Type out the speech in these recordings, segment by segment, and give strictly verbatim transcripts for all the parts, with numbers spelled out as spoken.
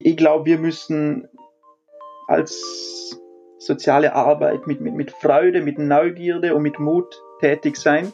ich glaube, wir müssen als soziale Arbeit mit, mit, mit Freude, mit Neugierde und mit Mut tätig sein.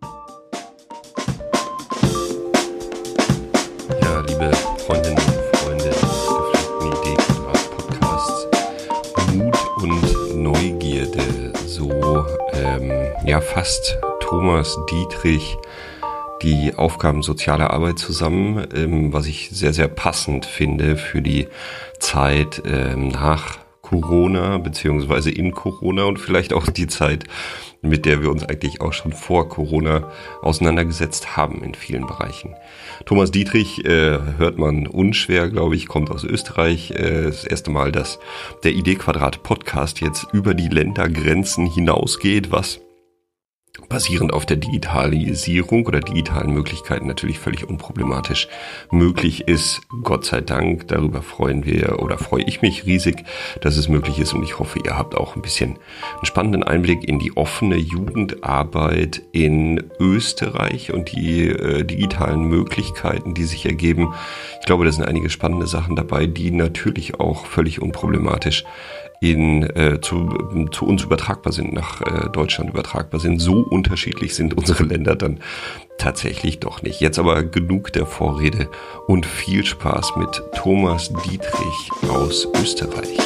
Ja, liebe Freundinnen und Freunde des gepflegten Idee-Quadrat-Podcasts, Mut und Neugierde, so ähm, ja fasst Thomas Dietrich die Aufgaben sozialer Arbeit zusammen, ähm, was ich sehr, sehr passend finde für die Zeit ähm, nach Corona beziehungsweise in Corona und vielleicht auch die Zeit, mit der wir uns eigentlich auch schon vor Corona auseinandergesetzt haben in vielen Bereichen. Thomas Dietrich äh, hört man unschwer, glaube ich, kommt aus Österreich. Äh, das erste Mal, dass der Idee-Quadrat-Podcast jetzt über die Ländergrenzen hinausgeht, was basierend auf der Digitalisierung oder digitalen Möglichkeiten natürlich völlig unproblematisch möglich ist. Gott sei Dank, darüber freuen wir oder freue ich mich riesig, dass es möglich ist, und ich hoffe, ihr habt auch ein bisschen einen spannenden Einblick in die offene Jugendarbeit in Österreich und die äh, digitalen Möglichkeiten, die sich ergeben. Ich glaube, da sind einige spannende Sachen dabei, die natürlich auch völlig unproblematisch in äh, zu, zu uns übertragbar sind, nach äh, Deutschland übertragbar sind. So unterschiedlich sind unsere Länder dann tatsächlich doch nicht. Jetzt aber genug der Vorrede und viel Spaß mit Thomas Dietrich aus Österreich.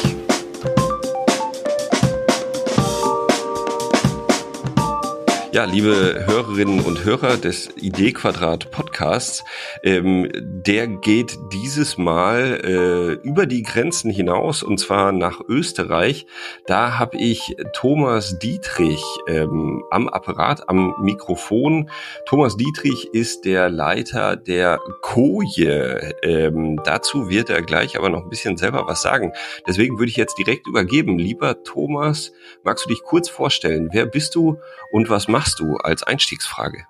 Ja, liebe Hörerinnen und Hörer des Idee-Quadrat-Podcasts, ähm, der geht dieses Mal äh, über die Grenzen hinaus, und zwar nach Österreich. Da habe ich Thomas Dietrich ähm, am Apparat, am Mikrofon. Thomas Dietrich ist der Leiter der Koje. Ähm, dazu wird er gleich aber noch ein bisschen selber was sagen. Deswegen würde ich jetzt direkt übergeben. Lieber Thomas, magst du dich kurz vorstellen? Wer bist du und was machst du als Einstiegsfrage?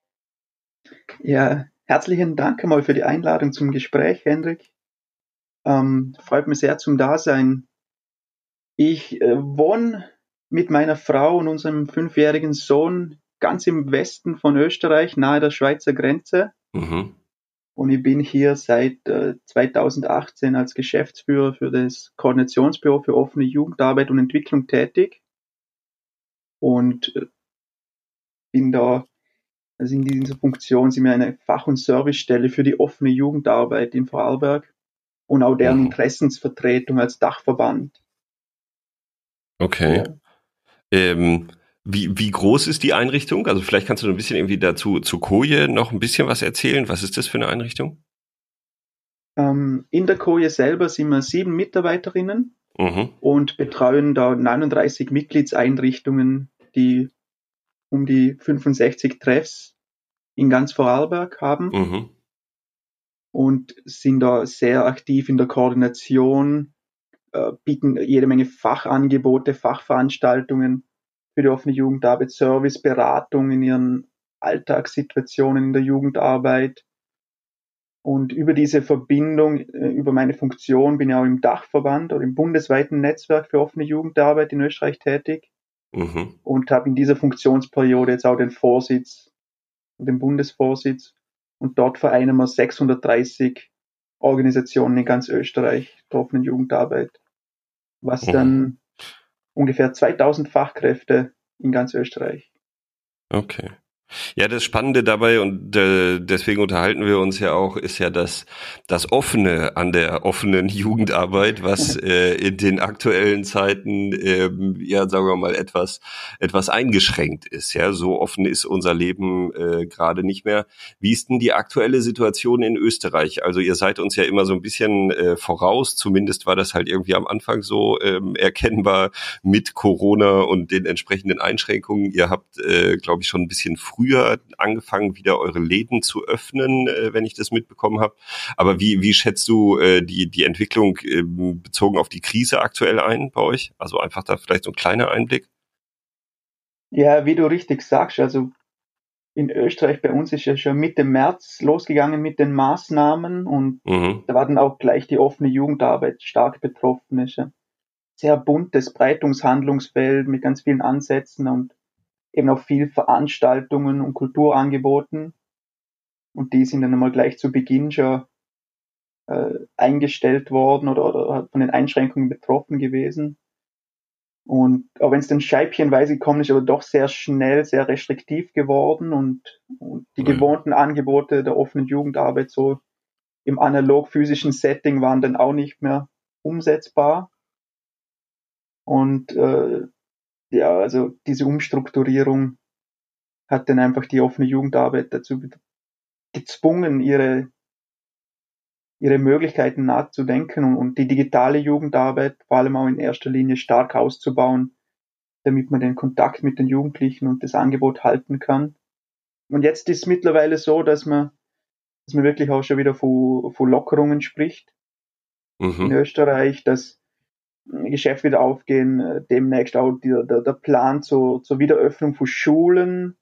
Ja, herzlichen Dank einmal für die Einladung zum Gespräch, Hendrik. Ähm, freut mich sehr zum Dasein. Ich äh, wohne mit meiner Frau und unserem fünfjährigen Sohn ganz im Westen von Österreich, nahe der Schweizer Grenze. Mhm. Und ich bin hier seit äh, zweitausendachtzehn als Geschäftsführer für das Koordinationsbüro für offene Jugendarbeit und Entwicklung tätig. Und äh, bin da, also in dieser Funktion sind wir eine Fach- und Servicestelle für die offene Jugendarbeit in Vorarlberg und auch deren Mhm. Interessensvertretung als Dachverband. Okay. Ja. Ähm, wie, wie groß ist die Einrichtung? Also vielleicht kannst du ein bisschen irgendwie dazu zu Koje noch ein bisschen was erzählen. Was ist das für eine Einrichtung? Ähm, in der Koje selber sind wir sieben Mitarbeiterinnen Mhm. und betreuen da neununddreißig Mitgliedseinrichtungen, die um die fünfundsechzig Treffs in ganz Vorarlberg haben Mhm. und sind da sehr aktiv in der Koordination, äh, bieten jede Menge Fachangebote, Fachveranstaltungen für die offene Jugendarbeit, Service, Beratung in ihren Alltagssituationen in der Jugendarbeit. Und über diese Verbindung, äh, über meine Funktion bin ich auch im Dachverband oder im bundesweiten Netzwerk für offene Jugendarbeit in Österreich tätig Mhm. und habe in dieser Funktionsperiode jetzt auch den Vorsitz, den Bundesvorsitz, und dort vereinen wir sechshundertdreißig Organisationen in ganz Österreich der offenen Jugendarbeit, was Mhm. dann ungefähr zweitausend Fachkräfte in ganz Österreich. Okay. Ja, das Spannende dabei, und äh, deswegen unterhalten wir uns ja auch, ist ja das das Offene an der offenen Jugendarbeit, was äh, in den aktuellen Zeiten ähm, ja, sagen wir mal, etwas etwas eingeschränkt ist. Ja, so offen ist unser Leben äh, gerade nicht mehr. Wie ist denn die aktuelle Situation in Österreich? Also ihr seid uns ja immer so ein bisschen äh, voraus. Zumindest war das halt irgendwie am Anfang so ähm, erkennbar mit Corona und den entsprechenden Einschränkungen. Ihr habt, äh, glaube ich, schon ein bisschen früher angefangen, wieder eure Läden zu öffnen, äh, wenn ich das mitbekommen habe. Aber wie, wie schätzt du äh, die, die Entwicklung äh, bezogen auf die Krise aktuell ein bei euch? Also einfach da vielleicht so ein kleiner Einblick. Ja, wie du richtig sagst, also in Österreich bei uns ist ja schon Mitte März losgegangen mit den Maßnahmen und Mhm. da war dann auch gleich die offene Jugendarbeit stark betroffen. Es ist ein sehr buntes Breitungshandlungsfeld mit ganz vielen Ansätzen und eben auch viel Veranstaltungen und Kulturangeboten. Und die sind dann einmal gleich zu Beginn schon äh, eingestellt worden oder, oder von den Einschränkungen betroffen gewesen. Und auch wenn es dann scheibchenweise gekommen ist, aber doch sehr schnell, sehr restriktiv geworden und, und die Ja. gewohnten Angebote der offenen Jugendarbeit so im analog-physischen Setting waren dann auch nicht mehr umsetzbar. Und äh, ja, also diese Umstrukturierung hat dann einfach die offene Jugendarbeit dazu gezwungen, ihre ihre Möglichkeiten nachzudenken und, und die digitale Jugendarbeit vor allem auch in erster Linie stark auszubauen, damit man den Kontakt mit den Jugendlichen und das Angebot halten kann. Und jetzt ist es mittlerweile so, dass man, dass man wirklich auch schon wieder von, von Lockerungen spricht Mhm. in Österreich, dass Geschäfte wieder aufgehen, demnächst auch der, der, der Plan zur, zur Wiederöffnung von Schulen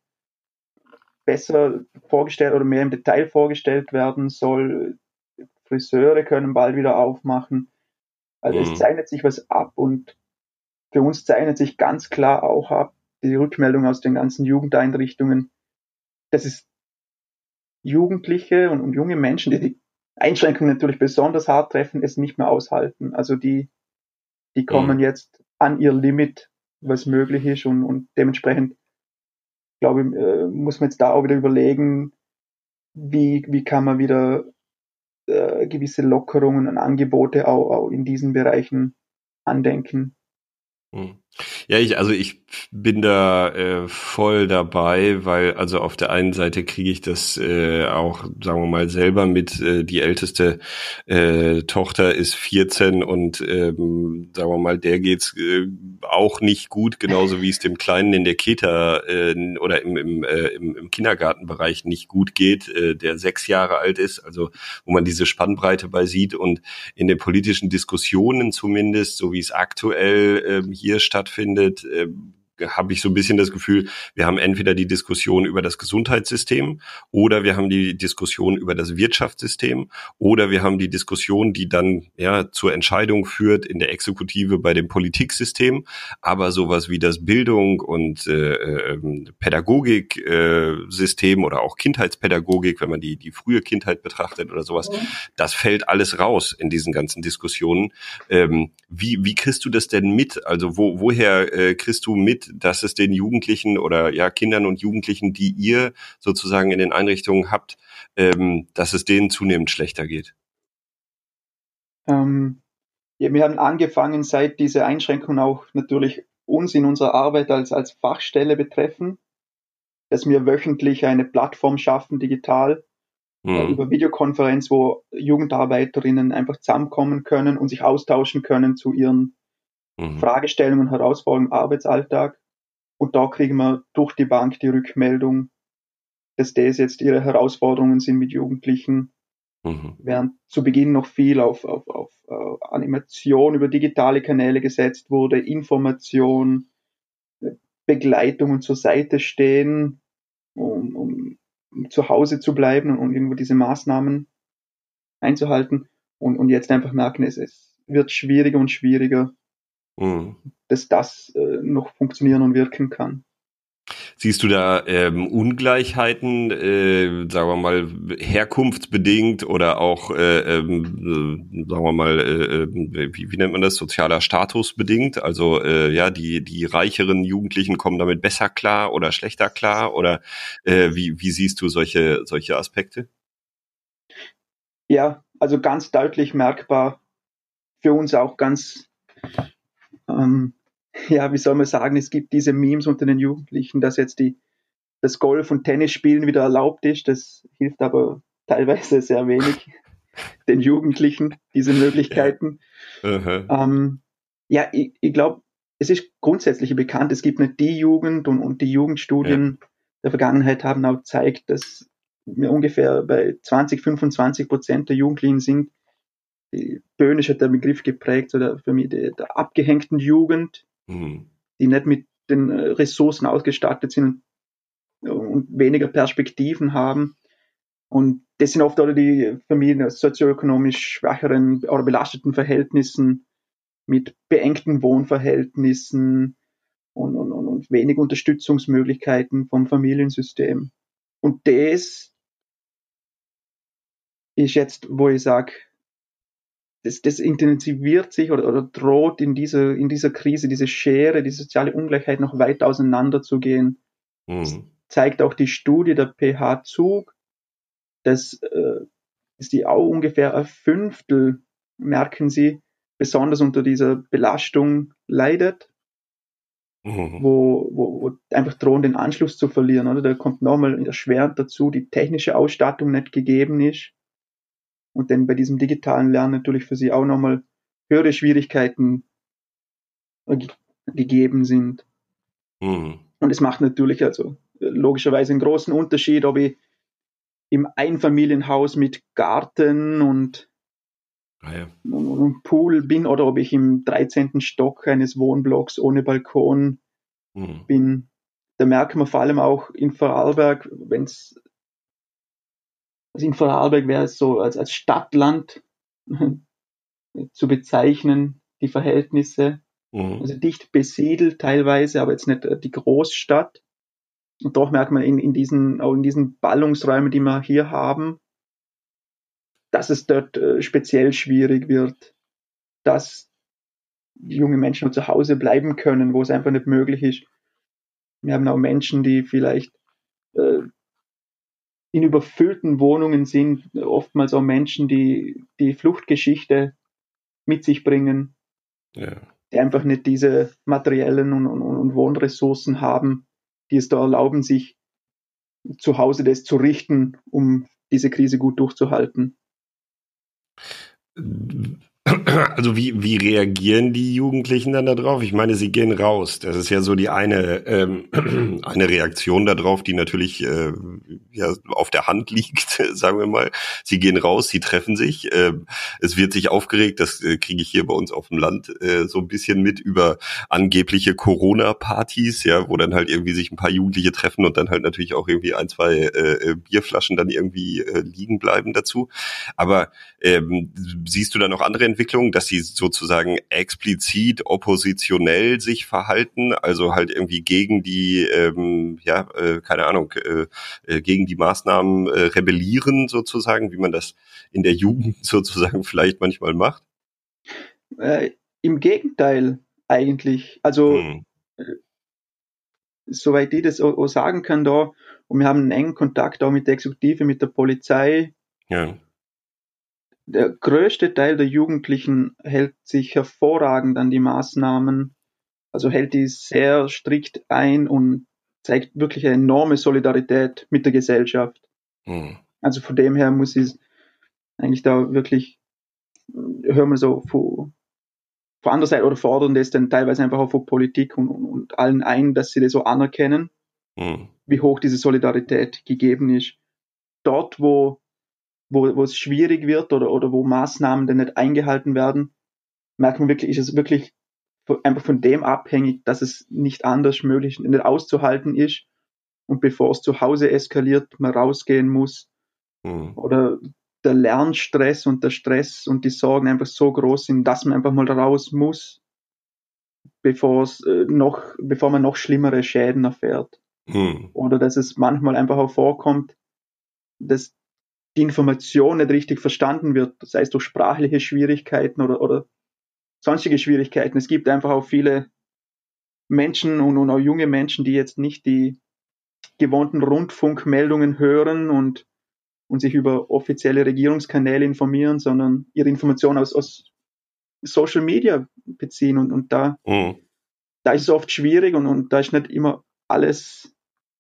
besser vorgestellt oder mehr im Detail vorgestellt werden soll. Friseure können bald wieder aufmachen. Also es Mhm. zeichnet sich was ab und für uns zeichnet sich ganz klar auch ab, die Rückmeldung aus den ganzen Jugendeinrichtungen, dass es Jugendliche und, und junge Menschen, die die Einschränkungen natürlich besonders hart treffen, es nicht mehr aushalten. Also die, die kommen Mhm. jetzt an ihr Limit, was möglich ist und, und dementsprechend, glaube ich, äh, muss man jetzt da auch wieder überlegen, wie, wie kann man wieder äh, gewisse Lockerungen und Angebote auch, auch in diesen Bereichen andenken. Mhm. Ja, ich, also ich bin da äh, voll dabei, weil also auf der einen Seite kriege ich das äh, auch, sagen wir mal, selber mit. Äh, die älteste äh, Tochter ist vierzehn und ähm, sagen wir mal, der geht's äh, auch nicht gut, genauso wie es dem Kleinen in der Kita äh, oder im, im, äh, im, im Kindergartenbereich nicht gut geht, äh, der sechs Jahre alt ist, also wo man diese Spannbreite bei sieht und in den politischen Diskussionen zumindest, so wie es aktuell äh, hier stattfindet, äh, habe ich so ein bisschen das Gefühl, wir haben entweder die Diskussion über das Gesundheitssystem oder wir haben die Diskussion über das Wirtschaftssystem oder wir haben die Diskussion, die dann ja zur Entscheidung führt in der Exekutive bei dem Politiksystem. Aber sowas wie das Bildung- und äh, Pädagogiksystem äh, oder auch Kindheitspädagogik, wenn man die die frühe Kindheit betrachtet oder sowas, das fällt alles raus in diesen ganzen Diskussionen. Ähm, wie wie kriegst du das denn mit? Also wo woher äh, kriegst du mit, dass es den Jugendlichen oder ja Kindern und Jugendlichen, die ihr sozusagen in den Einrichtungen habt, ähm, dass es denen zunehmend schlechter geht? Ähm, ja, wir haben angefangen, seit diese Einschränkungen auch natürlich uns in unserer Arbeit als, als Fachstelle betreffen, dass wir wöchentlich eine Plattform schaffen, digital, äh, Mhm. über Videokonferenz, wo Jugendarbeiterinnen einfach zusammenkommen können und sich austauschen können zu ihren Mhm. Fragestellungen und Herausforderungen im Arbeitsalltag. Und da kriegen wir durch die Bank die Rückmeldung, dass das jetzt ihre Herausforderungen sind mit Jugendlichen, Mhm. während zu Beginn noch viel auf, auf, auf uh, Animation über digitale Kanäle gesetzt wurde, Information, Begleitung und zur Seite stehen, um, um, um zu Hause zu bleiben und irgendwo diese Maßnahmen einzuhalten. Und, und jetzt einfach merken, es, es wird schwieriger und schwieriger, Mhm. dass das äh, noch funktionieren und wirken kann. Siehst du da ähm, Ungleichheiten, äh, sagen wir mal, herkunftsbedingt oder auch, äh, ähm, äh, sagen wir mal, äh, wie, wie nennt man das, sozialer Status bedingt? Also äh, ja, die die reicheren Jugendlichen kommen damit besser klar oder schlechter klar oder äh, wie wie siehst du solche solche Aspekte? Ja, also ganz deutlich merkbar, für uns auch ganz, ähm, ja, wie soll man sagen, es gibt diese Memes unter den Jugendlichen, dass jetzt die, das Golf- und Tennisspielen wieder erlaubt ist. Das hilft aber teilweise sehr wenig den Jugendlichen, diese Ja. Möglichkeiten. Uh-huh. Ähm, ja, ich, ich glaube, es ist grundsätzlich bekannt, es gibt nicht die Jugend und, und die Ja. Jugendstudien der Vergangenheit haben auch gezeigt, dass wir ungefähr bei zwanzig, fünfundzwanzig Prozent der Jugendlichen sind. Die Böhnisch hat der Begriff geprägt, so der, für mich der, der abgehängten Jugend, Mhm. die nicht mit den Ressourcen ausgestattet sind und, und weniger Perspektiven haben. Und das sind oft alle die Familien aus sozioökonomisch schwächeren oder belasteten Verhältnissen mit beengten Wohnverhältnissen und, und, und, und wenig Unterstützungsmöglichkeiten vom Familiensystem. Und das ist jetzt, wo ich sage, das, das intensiviert sich oder, oder droht in dieser, in dieser Krise, diese Schere, die soziale Ungleichheit noch weit auseinander zu gehen. Mhm. Das zeigt auch die Studie der P H Zug, dass, äh, dass die auch ungefähr ein Fünftel, merken sie, besonders unter dieser Belastung leidet, Mhm. wo, wo, wo einfach drohen, den Anschluss zu verlieren. Oder? Da kommt nochmal erschwerend dazu, die technische Ausstattung nicht gegeben ist. Und dann bei diesem digitalen Lernen natürlich für sie auch nochmal höhere Schwierigkeiten ge- gegeben sind. Mhm. Und es macht natürlich also logischerweise einen großen Unterschied, ob ich im Einfamilienhaus mit Garten und, Ah, ja. und, und Pool bin oder ob ich im dreizehnten Stock eines Wohnblocks ohne Balkon Mhm. bin. Da merkt man vor allem auch in Vorarlberg, wenn es also in Vorarlberg wäre es so als, als Stadtland zu bezeichnen, die Verhältnisse. Mhm. Also dicht besiedelt teilweise, aber jetzt nicht die Großstadt. Und doch merkt man in, in diesen, auch in diesen Ballungsräumen, die wir hier haben, dass es dort äh, speziell schwierig wird, dass die jungen Menschen nur zu Hause bleiben können, wo es einfach nicht möglich ist. Wir haben auch Menschen, die vielleicht äh, in überfüllten Wohnungen sind, oftmals auch Menschen, die die Fluchtgeschichte mit sich bringen, Ja. die einfach nicht diese materiellen und, und, und Wohnressourcen haben, die es da erlauben, sich zu Hause das zu richten, um diese Krise gut durchzuhalten. Also wie, wie reagieren die Jugendlichen dann darauf? Ich meine, sie gehen raus. Das ist ja so die eine, ähm, eine Reaktion darauf, die natürlich äh, ja, auf der Hand liegt, sagen wir mal. Sie gehen raus, sie treffen sich. Äh, es wird sich aufgeregt, das äh, kriege ich hier bei uns auf dem Land äh, so ein bisschen mit über angebliche Corona-Partys, ja, wo dann halt irgendwie sich ein paar Jugendliche treffen und dann halt natürlich auch irgendwie ein, zwei äh, Bierflaschen dann irgendwie äh, liegen bleiben dazu. Aber ähm, siehst du da noch andere Entwicklungen, dass sie sozusagen explizit oppositionell sich verhalten, also halt irgendwie gegen die, ähm, ja, äh, keine Ahnung, äh, äh, gegen die Maßnahmen äh, rebellieren sozusagen, wie man das in der Jugend sozusagen vielleicht manchmal macht? Äh, Im Gegenteil eigentlich. Also Hm. soweit ich das auch, auch sagen kann da, und wir haben einen engen Kontakt auch mit der Exekutive, mit der Polizei. Ja. Der größte Teil der Jugendlichen hält sich hervorragend an die Maßnahmen, also hält die sehr strikt ein und zeigt wirklich eine enorme Solidarität mit der Gesellschaft. Hm. Also von dem her muss ich eigentlich da wirklich, hören wir so von, von anderer Seite oder fordern das dann teilweise einfach auch von Politik und, und, und allen ein, dass sie das so anerkennen, Hm. wie hoch diese Solidarität gegeben ist. Dort, wo wo, wo es schwierig wird oder, oder wo Maßnahmen dann nicht eingehalten werden, merkt man wirklich, ist es wirklich einfach von dem abhängig, dass es nicht anders möglich, nicht auszuhalten ist und bevor es zu Hause eskaliert, man rausgehen muss Hm. oder der Lernstress und der Stress und die Sorgen einfach so groß sind, dass man einfach mal raus muss, bevor es äh, noch, bevor man noch schlimmere Schäden erfährt. Hm. Oder dass es manchmal einfach auch vorkommt, dass die Information nicht richtig verstanden wird, sei es durch sprachliche Schwierigkeiten oder, oder sonstige Schwierigkeiten. Es gibt einfach auch viele Menschen und, und auch junge Menschen, die jetzt nicht die gewohnten Rundfunkmeldungen hören und, und sich über offizielle Regierungskanäle informieren, sondern ihre Informationen aus, aus Social Media beziehen. Und, und da, Hm. da ist es oft schwierig und, und da ist nicht immer alles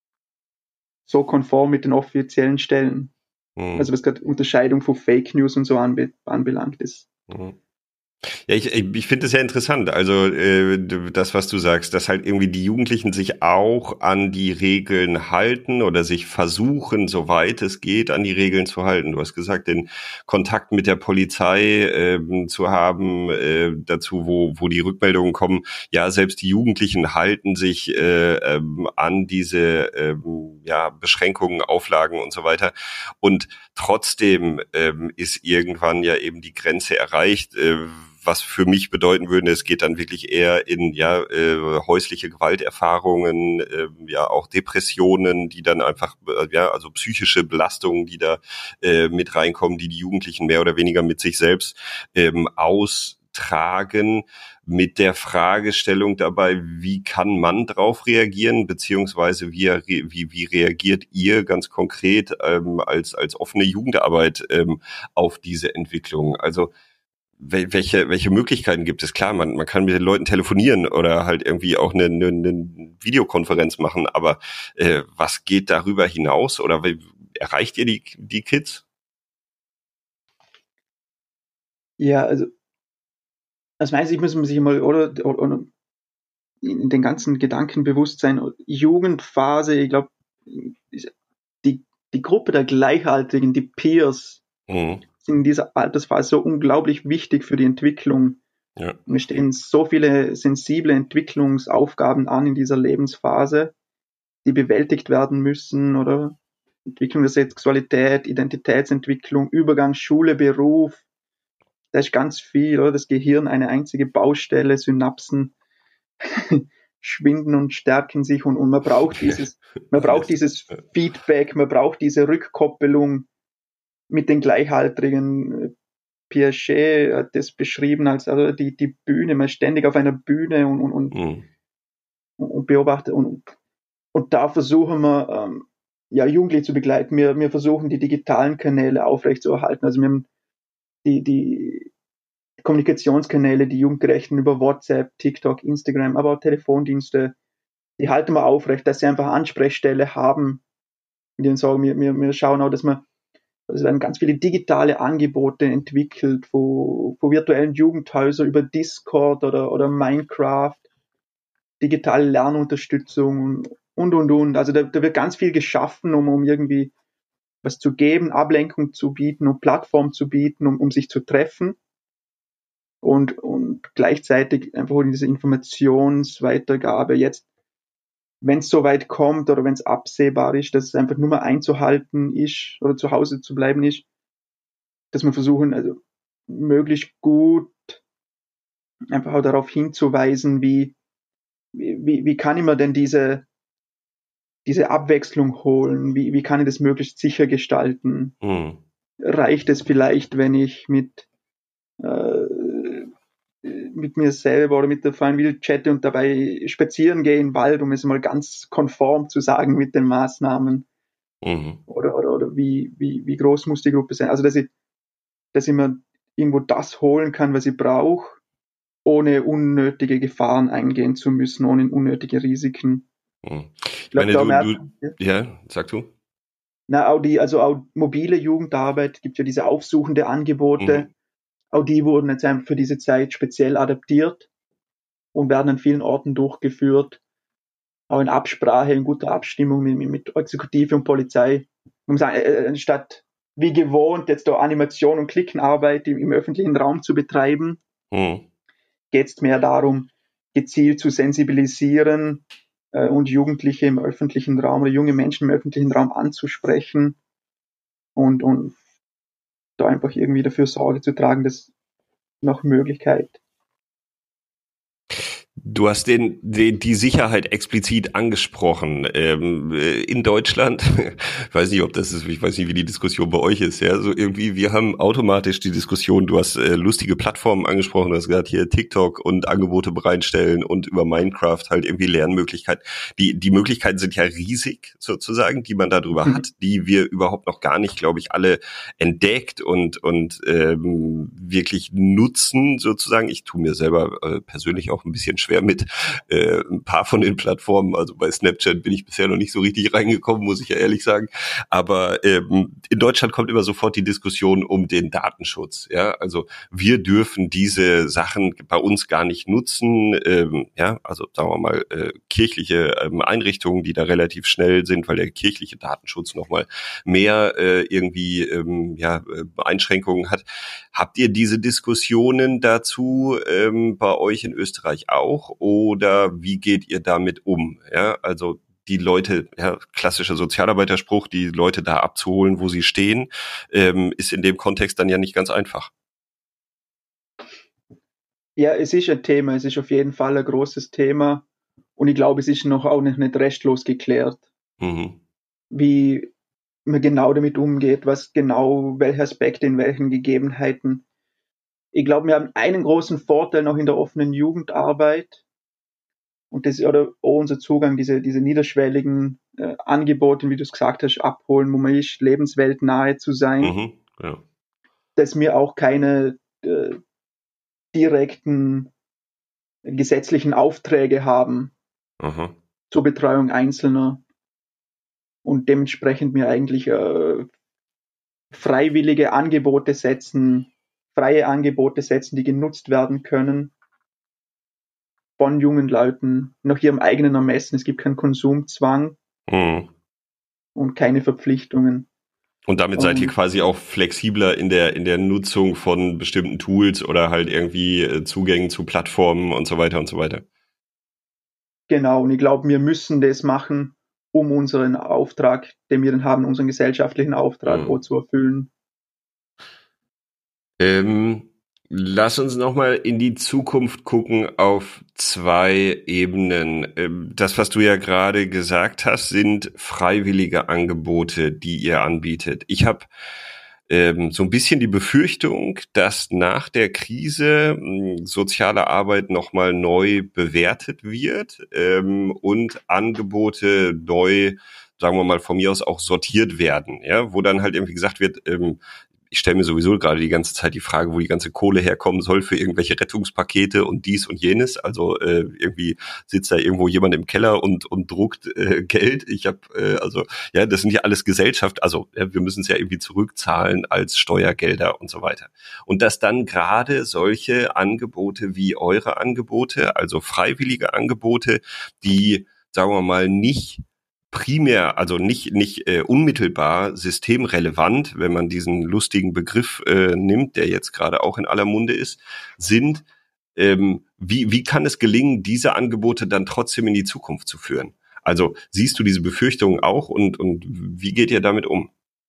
so konform mit den offiziellen Stellen. Hm. Also was gerade Unterscheidung von Fake News und so anbe anbelangt ist. Hm. Ja, ich, ich finde es ja interessant, also äh, das, was du sagst, dass halt irgendwie die Jugendlichen sich auch an die Regeln halten oder sich versuchen, soweit es geht, an die Regeln zu halten. Du hast gesagt, den Kontakt mit der Polizei äh, zu haben, äh, dazu, wo wo die Rückmeldungen kommen, ja, selbst die Jugendlichen halten sich äh, ähm, an diese äh, ja, Beschränkungen, Auflagen und so weiter. Und trotzdem ähm, ist irgendwann ja eben die Grenze erreicht, äh, was für mich bedeuten würde, es geht dann wirklich eher in ja äh, häusliche Gewalterfahrungen, äh, ja auch Depressionen, die dann einfach äh, ja also psychische Belastungen, die da äh, mit reinkommen, die die Jugendlichen mehr oder weniger mit sich selbst ähm, austragen, mit der Fragestellung dabei, wie kann man drauf reagieren, beziehungsweise wie, wie, wie reagiert ihr ganz konkret ähm, als, als offene Jugendarbeit ähm, auf diese Entwicklung? Also wel, welche, welche Möglichkeiten gibt es? Klar, man, man kann mit den Leuten telefonieren oder halt irgendwie auch eine, eine, eine Videokonferenz machen, aber äh, was geht darüber hinaus oder wie, erreicht ihr die, die Kids? Ja, also aus meiner Sicht muss man sich mal, oder, oder in den ganzen Gedanken bewusst sein, Jugendphase, ich glaube, die, die Gruppe der Gleichaltrigen, die Peers, mhm. sind in dieser Altersphase so unglaublich wichtig für die Entwicklung. Ja. Mir stehen so viele sensible Entwicklungsaufgaben an in dieser Lebensphase, die bewältigt werden müssen, oder? Entwicklung der Sexualität, Identitätsentwicklung, Übergang Schule, Beruf. Da ist ganz viel, oder? Das Gehirn eine einzige Baustelle, Synapsen schwinden und stärken sich und, und man braucht dieses, man braucht dieses Feedback, man braucht diese Rückkoppelung mit den Gleichaltrigen. Piaget hat das beschrieben als also die, die Bühne, man ist ständig auf einer Bühne und, und, und, mhm. und beobachtet und, und da versuchen wir, ähm, ja, Jugendliche zu begleiten. Wir, wir versuchen die digitalen Kanäle aufrechtzuerhalten. Also wir haben die, die Kommunikationskanäle, die Jugendgerechten über WhatsApp, TikTok, Instagram, aber auch Telefondienste, die halten wir aufrecht, dass sie einfach Ansprechstelle haben. Und denen sagen wir, wir, wir schauen auch, dass wir, es werden ganz viele digitale Angebote entwickelt, von, von virtuellen Jugendhäusern über Discord oder, oder Minecraft, digitale Lernunterstützung und, und, und. Also da, da wird ganz viel geschaffen, um, um irgendwie was zu geben, Ablenkung zu bieten, um Plattform zu bieten, um, um sich zu treffen. Und, und gleichzeitig einfach in diese Informationsweitergabe jetzt, wenn es soweit kommt oder wenn es absehbar ist, dass es einfach nur mal einzuhalten ist oder zu Hause zu bleiben ist, dass wir versuchen, also möglichst gut einfach auch darauf hinzuweisen, wie, wie, wie kann ich mir denn diese, diese Abwechslung holen, wie, wie kann ich das möglichst sicher gestalten? Mhm. Reicht es vielleicht, wenn ich mit äh, mit mir selber oder mit der Freundin chatte und dabei spazieren gehe im Wald, um es mal ganz konform zu sagen mit den Maßnahmen. Mhm. Oder, oder, oder wie, wie, wie groß muss die Gruppe sein? Also, dass ich, dass ich mir irgendwo das holen kann, was ich brauche, ohne unnötige Gefahren eingehen zu müssen, ohne unnötige Risiken. Mhm. Ich, ich glaub, meine, du, merkt, du, ja, ja, sag du. Na, auch die, also auch mobile Jugendarbeit, gibt ja diese aufsuchende Angebote. Mhm. Auch die wurden jetzt einfach für diese Zeit speziell adaptiert und werden an vielen Orten durchgeführt, auch in Absprache, in guter Abstimmung mit, mit Exekutive und Polizei. Um sagen, äh, statt wie gewohnt jetzt da Animation und Klickenarbeit im, im öffentlichen Raum zu betreiben, mhm. geht es mehr darum, gezielt zu sensibilisieren äh, und Jugendliche im öffentlichen Raum oder junge Menschen im öffentlichen Raum anzusprechen und, und da einfach irgendwie dafür Sorge zu tragen, dass nach Möglichkeit. Du hast den, den die Sicherheit explizit angesprochen. Ähm, in Deutschland, ich weiß nicht, ob das ist, ich weiß nicht, wie die Diskussion bei euch ist, ja, so irgendwie, wir haben automatisch die Diskussion, du hast äh, lustige Plattformen angesprochen, du hast gesagt, hier TikTok und Angebote bereitstellen und über Minecraft halt irgendwie Lernmöglichkeiten. Die, die Möglichkeiten sind ja riesig, sozusagen, die man darüber mhm. hat, die wir überhaupt noch gar nicht, glaube ich, alle entdeckt und, und ähm, wirklich nutzen, sozusagen. Ich tue mir selber äh, persönlich auch ein bisschen schwer mit äh, ein paar von den Plattformen, also bei Snapchat bin ich bisher noch nicht so richtig reingekommen, muss ich ja ehrlich sagen, aber ähm, in Deutschland kommt immer sofort die Diskussion um den Datenschutz, ja, also wir dürfen diese Sachen bei uns gar nicht nutzen, ähm, ja, also sagen wir mal äh, kirchliche ähm, Einrichtungen, die da relativ schnell sind, weil der kirchliche Datenschutz nochmal mehr äh, irgendwie ähm, ja Einschränkungen hat. Habt ihr diese Diskussionen dazu ähm, bei euch in Österreich auch? Oder wie geht ihr damit um? Ja, also die Leute, ja, klassischer Sozialarbeiterspruch, die Leute da abzuholen, wo sie stehen, ähm, ist in dem Kontext dann ja nicht ganz einfach. Ja, es ist ein Thema, es ist auf jeden Fall ein großes Thema und ich glaube, es ist noch auch nicht, nicht restlos geklärt, Mhm. wie man genau damit umgeht, was genau, welche Aspekte in welchen Gegebenheiten. Ich glaube, wir haben einen großen Vorteil noch in der offenen Jugendarbeit und das ist oder auch unser Zugang, diese, diese niederschwelligen äh, Angebote, wie du es gesagt hast, abholen, wo man ist, lebensweltnahe zu sein, Mhm. Ja. dass wir auch keine äh, direkten gesetzlichen Aufträge haben Aha. zur Betreuung Einzelner und dementsprechend mir eigentlich äh, freiwillige Angebote setzen, freie Angebote setzen, die genutzt werden können von jungen Leuten nach ihrem eigenen Ermessen. Es gibt keinen Konsumzwang Mhm. und keine Verpflichtungen. Und damit seid ihr Und quasi auch flexibler in der in der Nutzung von bestimmten Tools oder halt irgendwie äh, Zugängen zu Plattformen und so weiter und so weiter. genau, und ich glaube, wir müssen das machen, um unseren Auftrag, den wir dann haben, unseren gesellschaftlichen Auftrag auch Mhm. zu erfüllen. Ähm, lass uns nochmal in die Zukunft gucken auf zwei Ebenen. Ähm, das, was du ja gerade gesagt hast, sind freiwillige Angebote, die ihr anbietet. Ich habe ähm, so ein bisschen die Befürchtung, dass nach der Krise mh, soziale Arbeit nochmal neu bewertet wird ähm, und Angebote neu, sagen wir mal, von mir aus auch sortiert werden, ja, wo dann halt irgendwie gesagt wird, ähm, ich stelle mir sowieso gerade die ganze Zeit die Frage, wo die ganze Kohle herkommen soll für irgendwelche Rettungspakete und dies und jenes. Also äh, irgendwie sitzt da irgendwo jemand im Keller und und druckt äh, Geld. Ich habe äh, also ja, das sind ja alles Gesellschaft. Also ja, wir müssen es ja irgendwie zurückzahlen als Steuergelder und so weiter. Und dass dann gerade solche Angebote wie eure Angebote, also freiwillige Angebote, die sagen wir mal nicht primär, also nicht nicht äh, unmittelbar systemrelevant, wenn man diesen lustigen Begriff äh, nimmt, der jetzt gerade auch in aller Munde ist, sind, ähm, wie wie kann es gelingen, diese Angebote dann trotzdem in die Zukunft zu führen? Also siehst du diese Befürchtungen auch und und wie geht ihr damit um?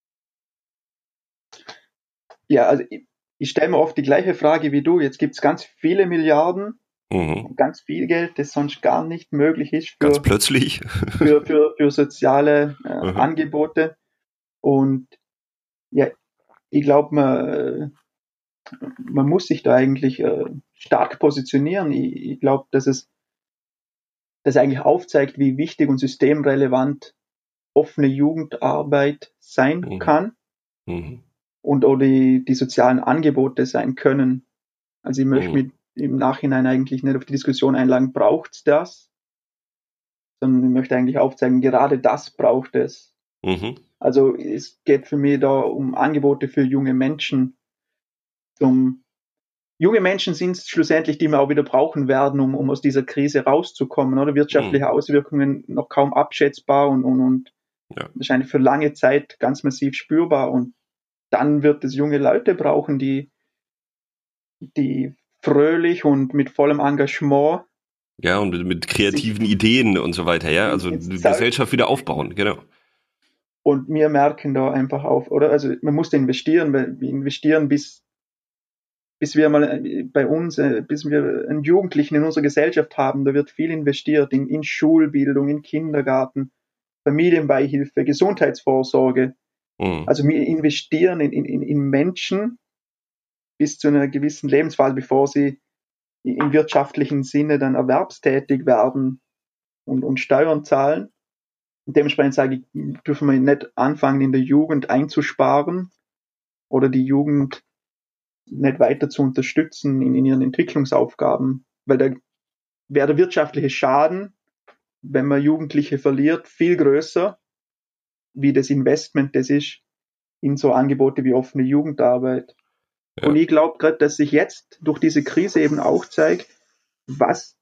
Ja, also ich, ich stelle mir oft die gleiche Frage wie du. Jetzt gibt es ganz viele Milliarden Mhm. und ganz viel Geld, das sonst gar nicht möglich ist Ganz für, plötzlich. für, für, für soziale äh, Mhm. Angebote. Und ja, ich glaube, man, man muss sich da eigentlich äh, stark positionieren. Ich, ich glaube, dass es das eigentlich aufzeigt, wie wichtig und systemrelevant offene Jugendarbeit sein Mhm. kann Mhm. und auch die, die sozialen Angebote sein können. Also ich möchte Mhm. mit im Nachhinein eigentlich nicht auf die Diskussion einladen, braucht's das? Sondern ich möchte eigentlich aufzeigen, gerade das braucht es. Mhm. Also es geht für mich da um Angebote für junge Menschen. Um, junge Menschen sind es schlussendlich, die wir auch wieder brauchen werden, um, um aus dieser Krise rauszukommen. Oder wirtschaftliche Mhm. Auswirkungen noch kaum abschätzbar und, und, und Ja. wahrscheinlich für lange Zeit ganz massiv spürbar. Und dann wird es junge Leute brauchen, die, die fröhlich und mit vollem Engagement Ja, und mit, mit sich kreativen Ideen und so weiter, ja, ins, also ins die Zeug Gesellschaft wieder aufbauen, genau. und wir merken da einfach auf, oder? Also man muss investieren, weil wir investieren bis, bis wir mal bei uns, äh, bis wir einen Jugendlichen in unserer Gesellschaft haben, da wird viel investiert in, in Schulbildung, in Kindergarten, Familienbeihilfe, Gesundheitsvorsorge. Mhm. Also wir investieren in, in, in Menschen bis zu einer gewissen Lebensphase, bevor sie im wirtschaftlichen Sinne dann erwerbstätig werden und, und Steuern zahlen. Und dementsprechend sage ich, dürfen wir nicht anfangen, in der Jugend einzusparen oder die Jugend nicht weiter zu unterstützen in, in ihren Entwicklungsaufgaben, weil da wäre der wirtschaftliche Schaden, wenn man Jugendliche verliert, viel größer, wie das Investment das ist in so Angebote wie offene Jugendarbeit. Und Ja. ich glaube gerade, dass sich jetzt durch diese Krise eben auch zeigt, was,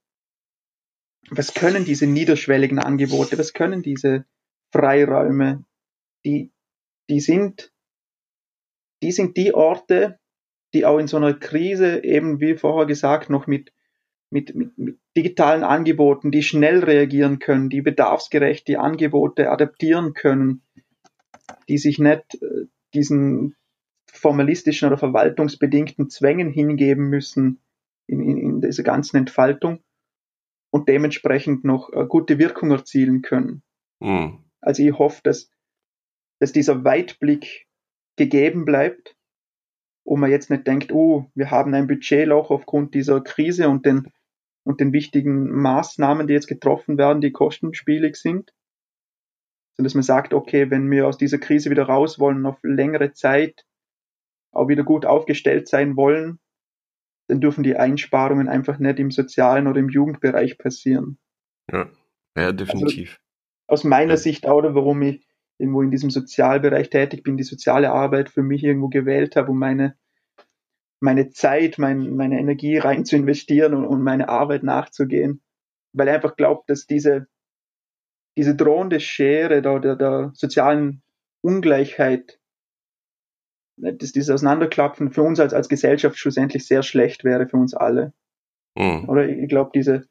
was können diese niederschwelligen Angebote, was können diese Freiräume, die, die sind, die sind die Orte, die auch in so einer Krise eben, wie vorher gesagt, noch mit Mit, mit, mit digitalen Angeboten, die schnell reagieren können, die bedarfsgerecht die Angebote adaptieren können, die sich nicht äh, diesen formalistischen oder verwaltungsbedingten Zwängen hingeben müssen in, in, in dieser ganzen Entfaltung und dementsprechend noch äh, gute Wirkung erzielen können. Mhm. Also ich hoffe, dass, dass dieser Weitblick gegeben bleibt und man jetzt nicht denkt, oh, wir haben ein Budgetloch aufgrund dieser Krise und den, und den wichtigen Maßnahmen, die jetzt getroffen werden, die kostenspielig sind, sondern dass man sagt, okay, wenn wir aus dieser Krise wieder raus wollen, auf längere Zeit auch wieder gut aufgestellt sein wollen, dann dürfen die Einsparungen einfach nicht im sozialen oder im Jugendbereich passieren. Ja, ja, definitiv. Also aus meiner ja. Sicht auch, oder warum ich irgendwo in diesem Sozialbereich tätig bin, die soziale Arbeit für mich irgendwo gewählt habe, um meine, meine Zeit, mein, meine Energie rein zu investieren und, und meine Arbeit nachzugehen. Weil ich einfach glaube, dass diese, diese drohende Schere der, der, der sozialen Ungleichheit, dass dieses Auseinanderklappen für uns als, als Gesellschaft schlussendlich sehr schlecht wäre für uns alle. Mhm. Oder ich glaube, diese,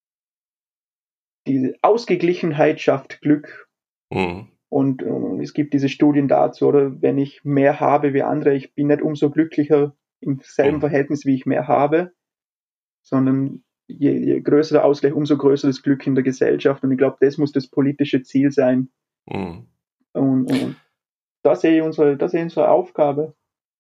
diese Ausgeglichenheit schafft Glück. Mhm. Und, und es gibt diese Studien dazu, oder wenn ich mehr habe wie andere, ich bin nicht umso glücklicher im selben Mhm. Verhältnis, wie ich mehr habe, sondern je, je größer der Ausgleich, umso größer das Glück in der Gesellschaft. Und ich glaube, das muss das politische Ziel sein. Mhm. Und, und da sehe ich unsere, da sehe ich unsere Aufgabe.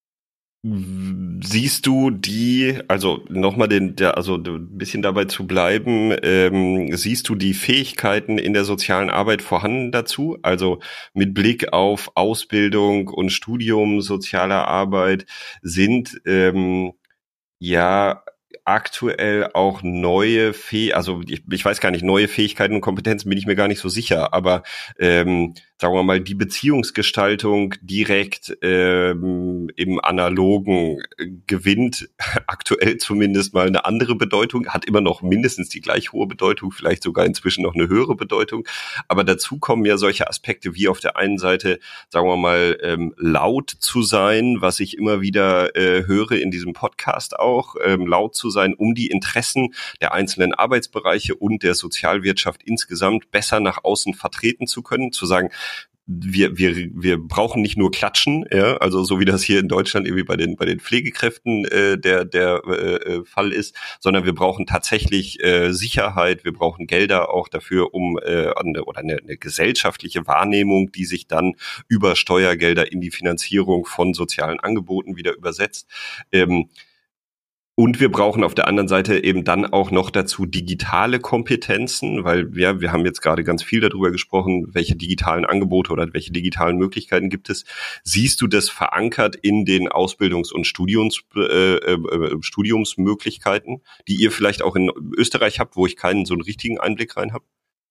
Siehst du die, also nochmal den, der, also ein bisschen dabei zu bleiben, ähm, siehst du die Fähigkeiten in der sozialen Arbeit vorhanden dazu? Also mit Blick auf Ausbildung und Studium sozialer Arbeit sind ähm, ja aktuell auch neue Fäh, also ich, ich weiß gar nicht, neue Fähigkeiten und Kompetenzen bin ich mir gar nicht so sicher, aber ähm, sagen wir mal, die Beziehungsgestaltung direkt ähm, im Analogen gewinnt aktuell zumindest mal eine andere Bedeutung, hat immer noch mindestens die gleich hohe Bedeutung, vielleicht sogar inzwischen noch eine höhere Bedeutung, aber dazu kommen ja solche Aspekte wie auf der einen Seite, sagen wir mal, ähm, laut zu sein, was ich immer wieder äh, höre in diesem Podcast auch, ähm, laut zu sein, um die Interessen der einzelnen Arbeitsbereiche und der Sozialwirtschaft insgesamt besser nach außen vertreten zu können, zu sagen, wir wir wir brauchen nicht nur klatschen, ja, also so wie das hier in Deutschland irgendwie bei den bei den Pflegekräften äh, der der äh, Fall ist, sondern wir brauchen tatsächlich äh, Sicherheit, wir brauchen Gelder auch dafür, um äh, eine, oder eine, eine gesellschaftliche Wahrnehmung, die sich dann über Steuergelder in die Finanzierung von sozialen Angeboten wieder übersetzt. Ähm, Und wir brauchen auf der anderen Seite eben dann auch noch dazu digitale Kompetenzen, weil ja, wir haben jetzt gerade ganz viel darüber gesprochen, welche digitalen Angebote oder welche digitalen Möglichkeiten gibt es. Siehst du das verankert in den Ausbildungs- und Studiums, äh, äh, Studiumsmöglichkeiten, die ihr vielleicht auch in Österreich habt, wo ich keinen so einen richtigen Einblick rein habe?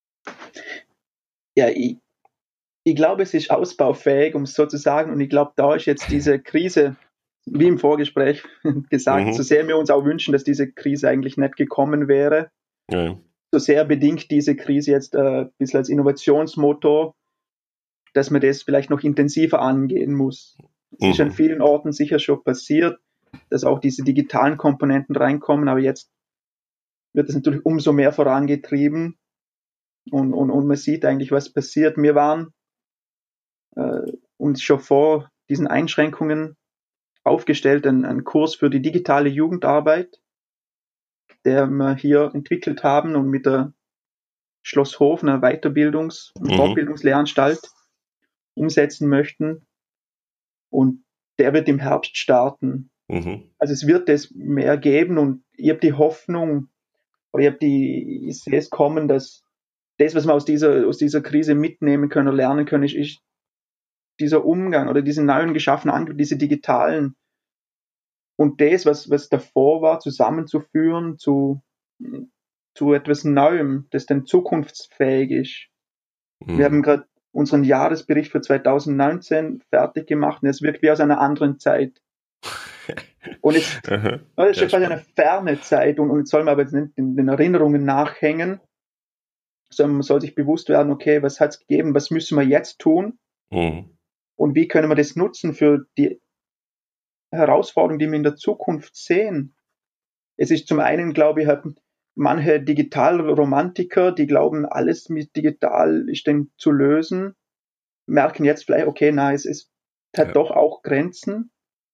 Ja, ich, ich glaube, es ist ausbaufähig, um es so zu sagen. Und ich glaube, da ist jetzt diese Krise, wie im Vorgespräch gesagt, Mhm. so sehr wir uns auch wünschen, dass diese Krise eigentlich nicht gekommen wäre, Ja. so sehr bedingt diese Krise jetzt äh, ein bisschen als Innovationsmotor, dass man das vielleicht noch intensiver angehen muss. Es Mhm. ist an vielen Orten sicher schon passiert, dass auch diese digitalen Komponenten reinkommen, aber jetzt wird es natürlich umso mehr vorangetrieben und, und, und man sieht eigentlich, was passiert. Wir waren äh, uns schon vor diesen Einschränkungen aufgestellt, einen, einen Kurs für die digitale Jugendarbeit, der wir hier entwickelt haben und mit der Schloss Hof, einer Weiterbildungs- und Mhm. Fortbildungslehranstalt, umsetzen möchten. Und der wird im Herbst starten. Mhm. Also es wird es mehr geben und ich habe die Hoffnung, oder ich habe die, ich sehe es kommen, dass das, was wir aus dieser, aus dieser Krise mitnehmen können oder lernen können, ist, ist dieser Umgang oder diese neuen geschaffenen Angebote, diese digitalen und das, was, was davor war, zusammenzuführen zu, zu etwas Neuem, das dann zukunftsfähig ist. Mhm. Wir haben gerade unseren Jahresbericht für zwanzig neunzehn fertig gemacht und es wirkt wie aus einer anderen Zeit. Und es, Aha. das ist Ja, schon quasi eine ferne Zeit und, und jetzt soll man aber jetzt nicht in den Erinnerungen nachhängen, sondern man soll sich bewusst werden, okay, was hat es gegeben, was müssen wir jetzt tun Mhm. und wie können wir das nutzen für die Herausforderungen, die wir in der Zukunft sehen. Es ist zum einen, glaube ich, haben manche Digitalromantiker, die glauben, alles mit digital ist denn zu lösen, merken jetzt vielleicht, okay, nein, es, es hat Ja. doch auch Grenzen.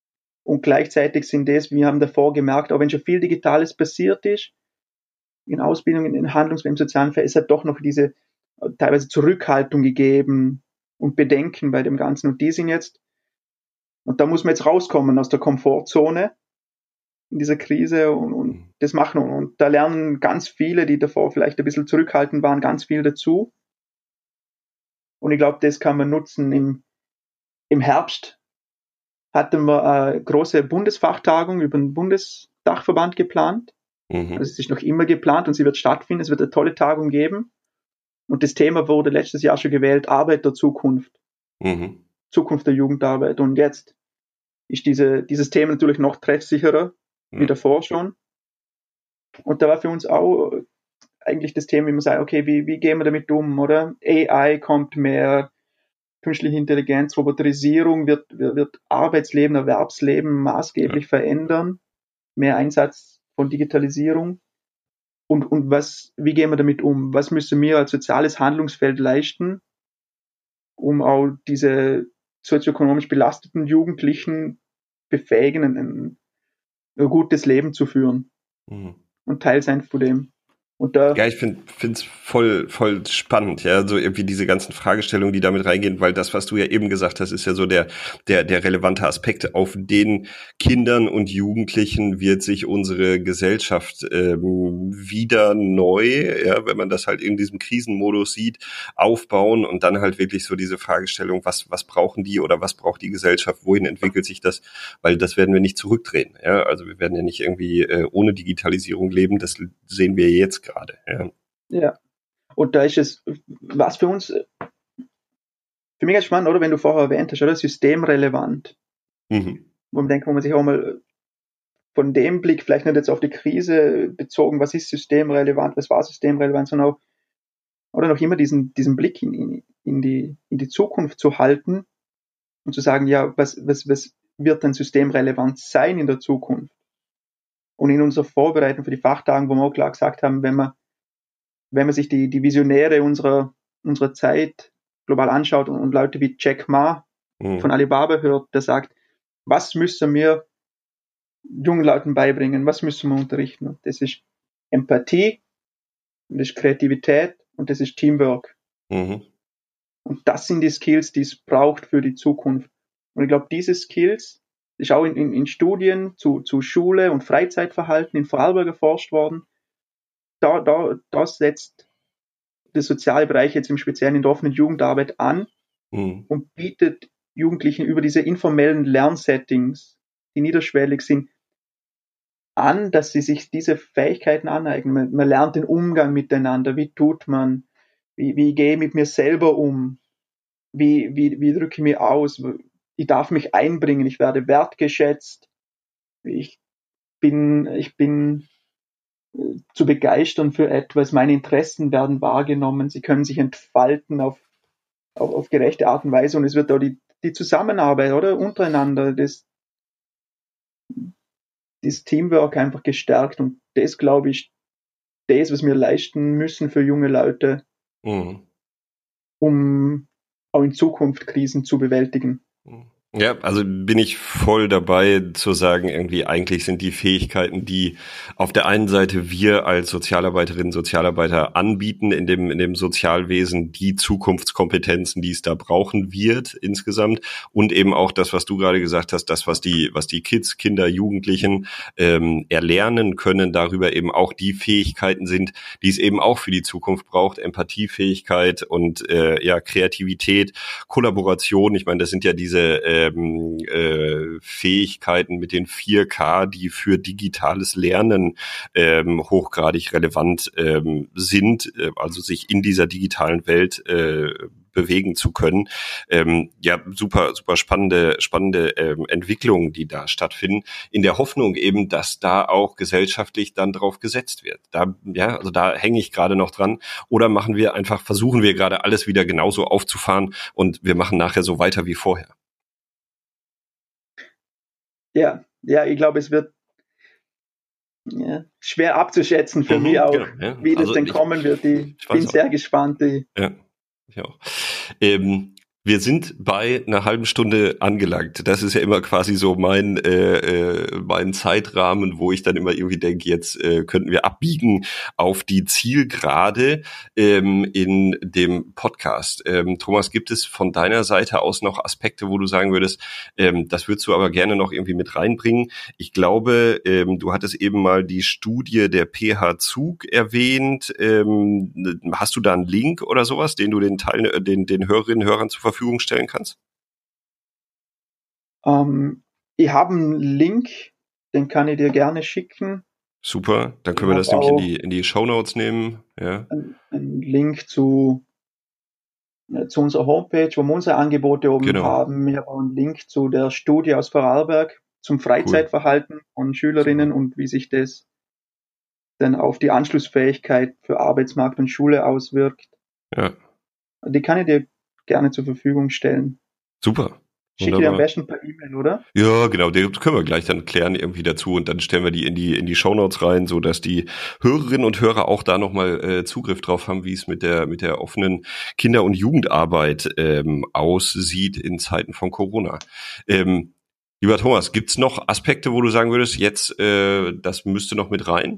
Und gleichzeitig sind das, wir haben davor gemerkt, auch wenn schon viel Digitales passiert ist, in Ausbildung, in Handlungs-, im sozialen Feld, es hat doch noch diese äh, teilweise Zurückhaltung gegeben und Bedenken bei dem Ganzen. Und die sind jetzt, und da muss man jetzt rauskommen aus der Komfortzone in dieser Krise und, und das machen. Und da lernen ganz viele, die davor vielleicht ein bisschen zurückhaltend waren, ganz viel dazu. Und ich glaube, das kann man nutzen. Im, im Herbst hatten wir eine große Bundesfachtagung über den Bundesdachverband geplant. Mhm. Also es ist noch immer geplant und sie wird stattfinden. Es wird eine tolle Tagung geben. Und das Thema wurde letztes Jahr schon gewählt, Arbeit der Zukunft. Mhm. Zukunft der Jugendarbeit. Und jetzt ist diese, dieses Thema natürlich noch treffsicherer, mhm. wie davor schon. Und da war für uns auch eigentlich das Thema, wie man sagt, okay, wie, wie gehen wir damit um, oder? A I kommt mehr, künstliche Intelligenz, Roboterisierung wird, wird Arbeitsleben, Erwerbsleben maßgeblich ja. verändern. Mehr Einsatz von Digitalisierung. Und, und was, wie gehen wir damit um? Was müssen wir als soziales Handlungsfeld leisten, um auch diese sozioökonomisch belasteten Jugendlichen befähigen, ein, ein gutes Leben zu führen mhm. und Teil sein von dem. Und da ja, ich finde es voll voll spannend, ja, so irgendwie diese ganzen Fragestellungen, die damit reingehen, weil das, was du ja eben gesagt hast, ist ja so der der der relevante Aspekt. Auf den Kindern und Jugendlichen wird sich unsere Gesellschaft ähm, wieder neu, ja, wenn man das halt in diesem Krisenmodus sieht, aufbauen und dann halt wirklich so diese Fragestellung, was was brauchen die oder was braucht die Gesellschaft, wohin entwickelt sich das, weil das werden wir nicht zurückdrehen, ja, also wir werden ja nicht irgendwie äh, ohne Digitalisierung leben, das sehen wir jetzt gerade. Gerade, ja. ja, und da ist es, was für uns, für mich ganz spannend, oder, wenn du vorher erwähnt hast, oder, systemrelevant. Mhm. Wo man denkt, wo man sich auch mal von dem Blick, vielleicht nicht jetzt auf die Krise bezogen, was ist systemrelevant, was war systemrelevant, sondern auch, oder noch immer diesen, diesen Blick in, in, in, die, in die Zukunft zu halten und zu sagen, ja, was, was, was wird denn systemrelevant sein in der Zukunft? Und in unserer Vorbereitung für die Fachtagen, wo wir auch klar gesagt haben, wenn man, wenn man sich die, die Visionäre unserer, unserer Zeit global anschaut und, und Leute wie Jack Ma mhm. von Alibaba hört, der sagt, was müssen wir jungen Leuten beibringen, was müssen wir unterrichten? Und das ist Empathie, das ist Kreativität und das ist Teamwork. Mhm. Und das sind die Skills, die es braucht für die Zukunft. Und ich glaube, diese Skills, ist auch in, in, in Studien zu, zu Schule und Freizeitverhalten in Vorarlberg erforscht worden. Da, da, das setzt der soziale Bereich jetzt im Speziellen in der offenen Jugendarbeit an mhm. und bietet Jugendlichen über diese informellen Lernsettings, die niederschwellig sind, an, dass sie sich diese Fähigkeiten aneignen. Man, man lernt den Umgang miteinander. Wie tut man? Wie, wie gehe ich mit mir selber um? Wie, wie, wie drücke ich mich aus? Ich darf mich einbringen, ich werde wertgeschätzt, ich bin, ich bin zu begeistern für etwas, meine Interessen werden wahrgenommen, sie können sich entfalten auf, auf, auf gerechte Art und Weise und es wird auch die, die Zusammenarbeit, oder, untereinander, das, das Teamwork einfach gestärkt und das, glaube ich, das, was wir leisten müssen für junge Leute, mhm. um auch in Zukunft Krisen zu bewältigen. Ja, also bin ich voll dabei zu sagen, irgendwie eigentlich sind die Fähigkeiten, die auf der einen Seite wir als Sozialarbeiterinnen, Sozialarbeiter anbieten in dem in dem Sozialwesen, die Zukunftskompetenzen, die es da brauchen wird insgesamt und eben auch das, was du gerade gesagt hast, das, was die was die Kids, Kinder, Jugendlichen ähm, erlernen können, darüber eben auch die Fähigkeiten sind, die es eben auch für die Zukunft braucht, Empathiefähigkeit und äh, ja Kreativität, Kollaboration. Ich meine, das sind ja diese äh, Ähm, äh, Fähigkeiten mit den vier K, die für digitales Lernen ähm, hochgradig relevant ähm, sind, äh, also sich in dieser digitalen Welt äh, bewegen zu können. Ähm, ja, super, super spannende, spannende ähm, Entwicklungen, die da stattfinden, in der Hoffnung eben, dass da auch gesellschaftlich dann drauf gesetzt wird. Da, ja, also da hänge ich gerade noch dran. Oder machen wir einfach, versuchen wir gerade alles wieder genauso aufzufahren und wir machen nachher so weiter wie vorher. Ja, ja, ich glaube, es wird ja, schwer abzuschätzen für mhm, mich auch, genau, ja. wie das also denn ich, kommen wird. Ich, ich bin sehr gespannt. Ja, ich auch. Ähm, Wir sind bei einer halben Stunde angelangt. Das ist ja immer quasi so mein äh, äh, mein Zeitrahmen, wo ich dann immer irgendwie denke, jetzt äh, könnten wir abbiegen auf die Zielgerade ähm, in dem Podcast. Ähm, Thomas, gibt es von deiner Seite aus noch Aspekte, wo du sagen würdest, ähm, das würdest du aber gerne noch irgendwie mit reinbringen? Ich glaube, ähm, du hattest eben mal die Studie der P H Zug erwähnt. Ähm, hast du da einen Link oder sowas, den du den Teil, den den Hörerinnen und Hörern zur Verfügung stellen kannst? Ähm, ich habe einen Link, den kann ich dir gerne schicken. Super, dann können Ich wir habe das nämlich in auch die in die Shownotes nehmen. Ja, einen, einen Link zu, äh, zu unserer Homepage, wo wir unsere Angebote oben genau, haben. Ich habe auch einen Link zu der Studie aus Vorarlberg zum cool, Freizeitverhalten von Schülerinnen super. und wie sich das dann auf die Anschlussfähigkeit für Arbeitsmarkt und Schule auswirkt. Ja, Die kann ich dir gerne zur Verfügung stellen. super, Schicke dir am wunderbar. besten per E-Mail, oder? Ja, genau, das können wir gleich dann klären irgendwie dazu und dann stellen wir die in die in die Shownotes rein, so dass die Hörerinnen und Hörer auch da nochmal äh, Zugriff drauf haben, wie es mit der mit der offenen Kinder- und Jugendarbeit ähm, aussieht in Zeiten von Corona. Ähm, lieber Thomas, gibt's noch Aspekte, wo du sagen würdest, jetzt äh, das müsste noch mit rein?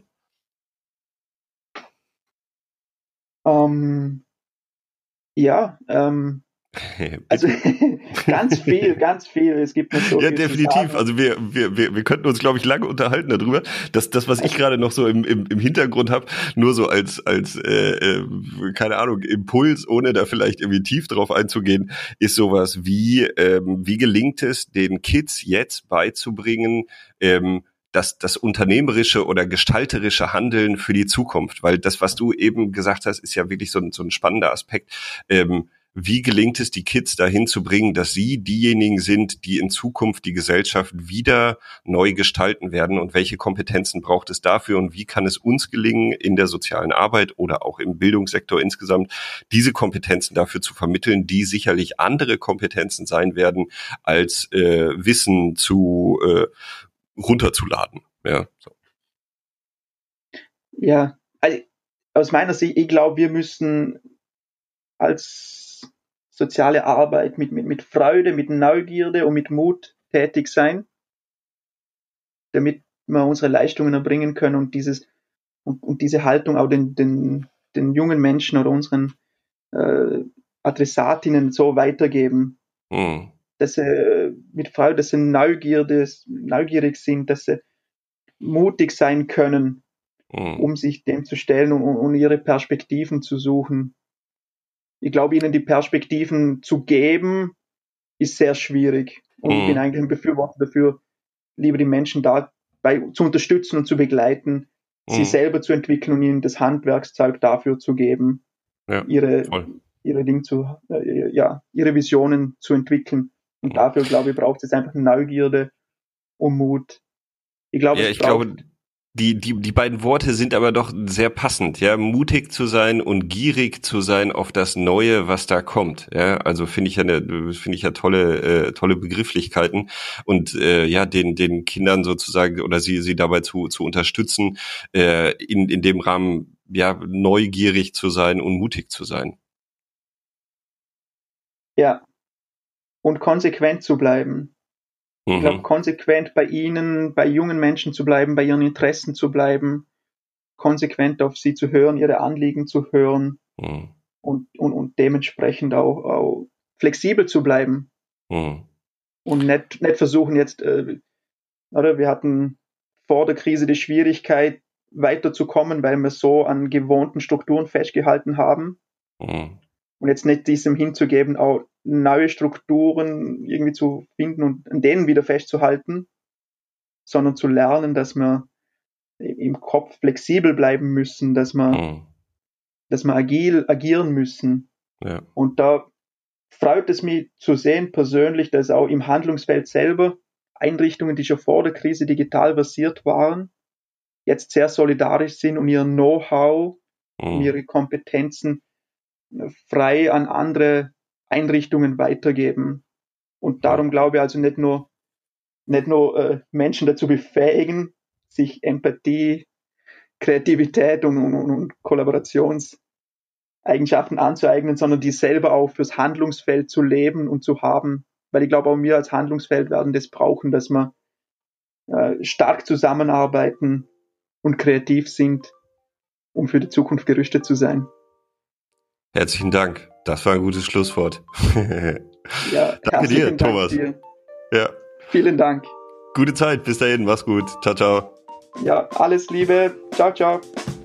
Ähm, ja, ähm, also Bitte. ganz viel, ganz viel. Es gibt noch so Ja, viel zu definitiv. sagen. Also wir, wir, wir, wir könnten uns, glaube ich, lange unterhalten darüber. Das, das, was ich gerade noch so im, im, im Hintergrund habe, nur so als, als äh, äh, keine Ahnung, Impuls, ohne da vielleicht irgendwie tief drauf einzugehen, ist sowas wie, ähm, wie gelingt es, den Kids jetzt beizubringen, ähm, das, das unternehmerische oder gestalterische Handeln für die Zukunft? Weil das, was du eben gesagt hast, ist ja wirklich so ein, so ein spannender Aspekt. Ähm, Wie gelingt es, die Kids dahin zu bringen, dass sie diejenigen sind, die in Zukunft die Gesellschaft wieder neu gestalten werden? Und welche Kompetenzen braucht es dafür? Und wie kann es uns gelingen, in der sozialen Arbeit oder auch im Bildungssektor insgesamt, diese Kompetenzen dafür zu vermitteln, die sicherlich andere Kompetenzen sein werden, als äh, Wissen zu äh, runterzuladen? Ja, so. Ja, also aus meiner Sicht, ich glaube, wir müssen als soziale Arbeit mit, mit, mit Freude, mit Neugierde und mit Mut tätig sein, damit wir unsere Leistungen erbringen können und dieses und, und diese Haltung auch den, den, den jungen Menschen oder unseren äh, Adressatinnen so weitergeben, Hm, dass sie mit Freude, dass sie Neugierde, neugierig sind, dass sie mutig sein können, hm, um sich dem zu stellen und, und ihre Perspektiven zu suchen. Ich glaube, ihnen die Perspektiven zu geben, ist sehr schwierig. Und ich bin hm, eigentlich ein Befürworter dafür, lieber die Menschen dabei zu unterstützen und zu begleiten, sie hm. selber zu entwickeln und ihnen das Handwerkszeug dafür zu geben, Ja, ihre, voll. ihre Dinge zu, äh, ja, ihre Visionen zu entwickeln. Und dafür, glaube ich, braucht es einfach Neugierde und Mut. Ich glaube, Ja, es ich glaube, braucht, die, die, die beiden Worte sind aber doch sehr passend, ja, mutig zu sein und gierig zu sein auf das Neue, was da kommt, ja, also finde ich ja, ne, finde ich ja tolle, äh, tolle Begrifflichkeiten und äh, ja, den, den Kindern sozusagen oder sie, sie dabei zu, zu unterstützen, äh, in, in dem Rahmen, ja, neugierig zu sein und mutig zu sein. ja, und konsequent zu bleiben. Ich glaube, Mhm. konsequent bei ihnen, bei jungen Menschen zu bleiben, bei ihren Interessen zu bleiben, konsequent auf sie zu hören, ihre Anliegen zu hören Mhm. und, und, und dementsprechend auch, auch flexibel zu bleiben Mhm. und nicht, nicht versuchen jetzt, äh, oder wir hatten vor der Krise die Schwierigkeit, weiterzukommen, weil wir so an gewohnten Strukturen festgehalten haben Mhm. und jetzt nicht diesem hinzugeben, auch neue Strukturen irgendwie zu finden und an denen wieder festzuhalten, sondern zu lernen, dass wir im Kopf flexibel bleiben müssen, dass wir, Mhm. dass wir agil agieren müssen. Ja. Und da freut es mich zu sehen persönlich, dass auch im Handlungsfeld selber Einrichtungen, die schon vor der Krise digital basiert waren, jetzt sehr solidarisch sind und ihr Know-how und Mhm. ihre Kompetenzen frei an andere Einrichtungen weitergeben. Und Ja. darum glaube ich also nicht nur, nicht nur äh, Menschen dazu befähigen, sich Empathie, Kreativität und, und, und Kollaborationsfähigkeit Eigenschaften anzueignen, sondern die selber auch fürs Handlungsfeld zu leben und zu haben. Weil ich glaube, auch wir als Handlungsfeld werden das brauchen, dass wir äh, stark zusammenarbeiten und kreativ sind, um für die Zukunft gerüstet zu sein. Herzlichen Dank. Das war ein gutes Schlusswort. Ja, danke dir, Dank Thomas. Dir. Ja. Vielen Dank. Gute Zeit. Bis dahin. Mach's gut. Ciao, ciao. Ja, alles Liebe. Ciao, ciao.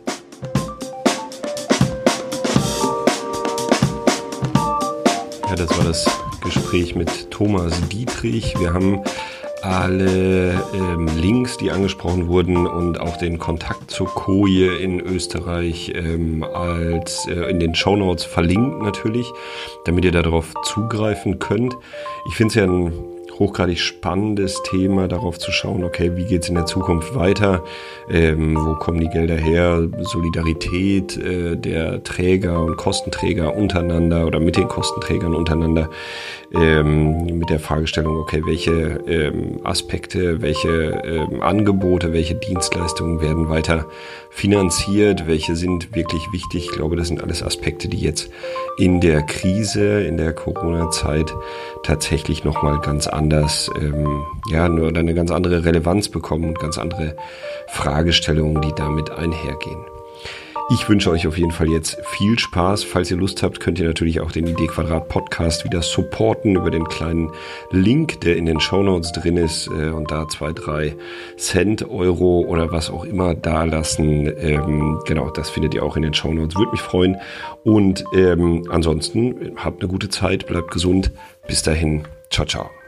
Ja, das war das Gespräch mit Thomas Dietrich. Wir haben alle ähm, Links, die angesprochen wurden und auch den Kontakt zur Koje in Österreich ähm, als äh, in den Shownotes verlinkt natürlich, damit ihr darauf zugreifen könnt. Ich finde es ja ein hochgradig spannendes Thema, darauf zu schauen, okay, wie geht's in der Zukunft weiter, ähm, wo kommen die Gelder her, Solidarität äh, der Träger und Kostenträger untereinander oder mit den Kostenträgern untereinander, ähm, mit der Fragestellung, okay, welche ähm, Aspekte, welche ähm, Angebote, welche Dienstleistungen werden weiter finanziert, welche sind wirklich wichtig. Ich glaube, das sind alles Aspekte, die jetzt in der Krise, in der Corona-Zeit tatsächlich nochmal ganz anders, ähm, ja, nur eine ganz andere Relevanz bekommen und ganz andere Fragestellungen, die damit einhergehen. Ich wünsche euch auf jeden Fall jetzt viel Spaß. Falls ihr Lust habt, könnt ihr natürlich auch den Idee Quadrat Podcast wieder supporten über den kleinen Link, der in den Shownotes drin ist, äh, und da zwei, drei Cent, Euro oder was auch immer da lassen. Ähm, genau, das findet ihr auch in den Shownotes. Würde mich freuen. Und ähm, ansonsten habt eine gute Zeit, bleibt gesund. Bis dahin. Ciao, ciao.